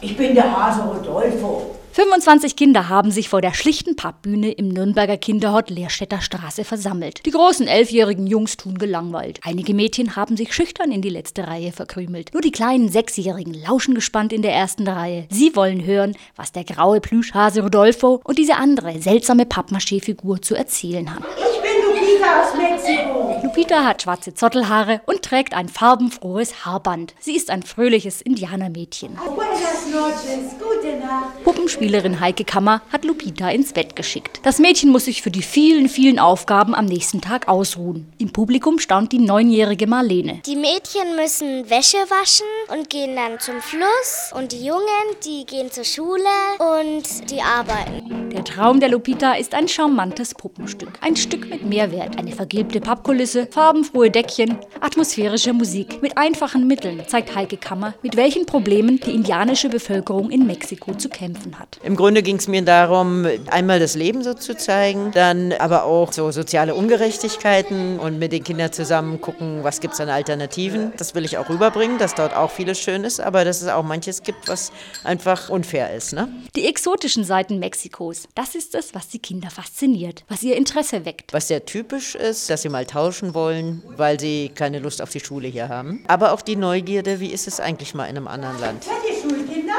Ich bin der Hase Rodolfo. 25 Kinder haben sich vor der schlichten Pappbühne im Nürnberger Kinderhort Lehrstädter Straße versammelt. Die großen 11-jährigen Jungs tun gelangweilt. Einige Mädchen haben sich schüchtern in die letzte Reihe verkrümelt. Nur die kleinen 6-Jährigen lauschen gespannt in der ersten Reihe. Sie wollen hören, was der graue Plüschhase Rodolfo und diese andere seltsame Pappmaché-Figur zu erzählen haben. Ich bin Lupita aus Mexiko. Lupita hat schwarze Zottelhaare und trägt ein farbenfrohes Haarband. Sie ist ein fröhliches Indianermädchen. Buenas noches, gute Nacht. Puppenspielerin Heike Kammer hat Lupita ins Bett geschickt. Das Mädchen muss sich für die vielen Aufgaben am nächsten Tag ausruhen. Im Publikum staunt die 9-jährige Marlene. Die Mädchen müssen Wäsche waschen und gehen dann zum Fluss. Und die Jungen, die gehen zur Schule und die arbeiten. Der Traum der Lupita ist ein charmantes Puppenstück. Ein Stück mit Mehrwert, eine vergilbte Pappkulisse, farbenfrohe Deckchen, atmosphärische Musik. Mit einfachen Mitteln zeigt Heike Kammer, mit welchen Problemen die indianische Bevölkerung in Mexiko zu kämpfen hat. Im Grunde ging es mir darum, einmal das Leben so zu zeigen, dann aber auch so soziale Ungerechtigkeiten und mit den Kindern zusammen gucken, was gibt es an Alternativen. Das will ich auch rüberbringen, dass dort auch vieles schön ist, aber dass es auch manches gibt, was einfach unfair ist. Ne? Die exotischen Seiten Mexikos, das ist es, was die Kinder fasziniert, was ihr Interesse weckt. Was sehr typisch ist, dass sie mal tauschen wollen, weil sie keine Lust auf die Schule hier haben. Aber auch die Neugierde, wie ist es eigentlich mal in einem anderen Land? Seid ihr Schulkinder?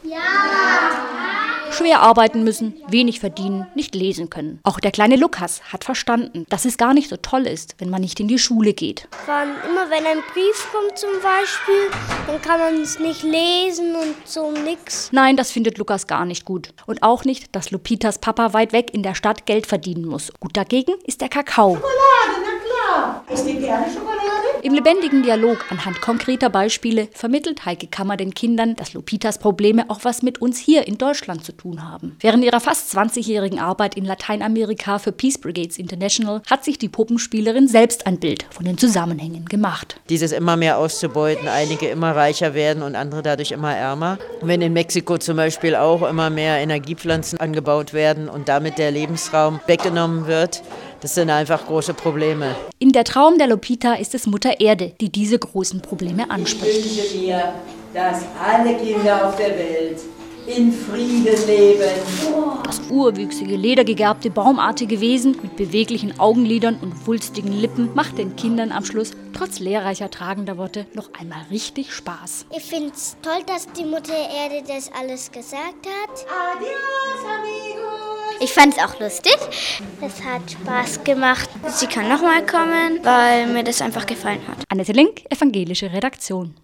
Schwer arbeiten müssen, wenig verdienen, nicht lesen können. Auch der kleine Lukas hat verstanden, dass es gar nicht so toll ist, wenn man nicht in die Schule geht. Immer wenn ein Brief kommt zum Beispiel, dann kann man es nicht lesen und so nix. Nein, das findet Lukas gar nicht gut. Und auch nicht, dass Lupitas Papa weit weg in der Stadt Geld verdienen muss. Gut dagegen ist der Kakao. Schokolade, na klar. Isst ihr gerne Schokolade? Im lebendigen Dialog anhand konkreter Beispiele vermittelt Heike Kammer den Kindern, dass Lupitas Probleme auch was mit uns hier in Deutschland zu tun haben. Während ihrer fast 20-jährigen Arbeit in Lateinamerika für Peace Brigades International hat sich die Puppenspielerin selbst ein Bild von den Zusammenhängen gemacht. Dieses immer mehr auszubeuten, einige immer reicher werden und andere dadurch immer ärmer. Wenn in Mexiko zum Beispiel auch immer mehr Energiepflanzen angebaut werden und damit der Lebensraum weggenommen wird, das sind einfach große Probleme. In der Traum der Lupita ist es Mutter Erde, die diese großen Probleme anspricht. Ich wünsche mir, dass alle Kinder auf der Welt in Frieden leben. Das urwüchsige, ledergegerbte, baumartige Wesen mit beweglichen Augenlidern und wulstigen Lippen macht den Kindern am Schluss, trotz lehrreicher tragender Worte, noch einmal richtig Spaß. Ich finde es toll, dass die Mutter Erde das alles gesagt hat. Adios, amigos. Ich fand es auch lustig. Es hat Spaß gemacht. Sie kann nochmal kommen, weil mir das einfach gefallen hat. Annette Link, evangelische Redaktion.